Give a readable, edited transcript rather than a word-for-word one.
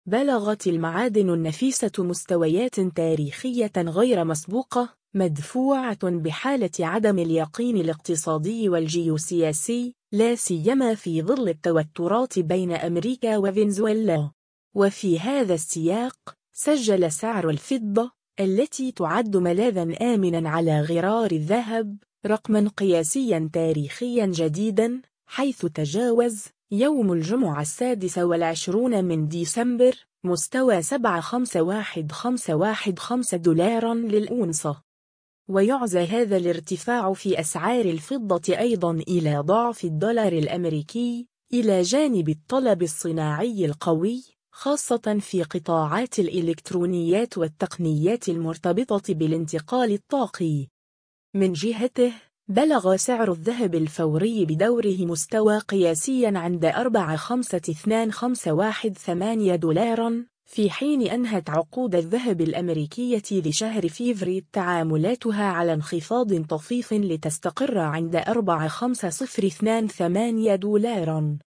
بلغت المعادن النفيسة مستويات تاريخية غير مسبوقة، مدفوعة بحالة عدم اليقين الاقتصادي والجيوسياسي، لا سيما في ظل التوترات بين أمريكا وفنزويلا. وفي هذا السياق، سجل سعر الفضة، التي تعد ملاذاً آمناً على غرار الذهب، رقماً قياسياً تاريخياً جديداً، حيث تجاوز يوم الجمعة 26 من ديسمبر مستوى $7.5115 للأونصة. ويعزى هذا الارتفاع في أسعار الفضة أيضاً إلى ضعف الدولار الأمريكي، إلى جانب الطلب الصناعي القوي، خاصة في قطاعات الإلكترونيات والتقنيات المرتبطة بالانتقال الطاقي. من جهته، بلغ سعر الذهب الفوري بدوره مستوى قياسياً عند $4.2518 في حين أنهت عقود الذهب الأمريكية لشهر فيفري تعاملاتها على انخفاض طفيف لتستقر عند $4.5028.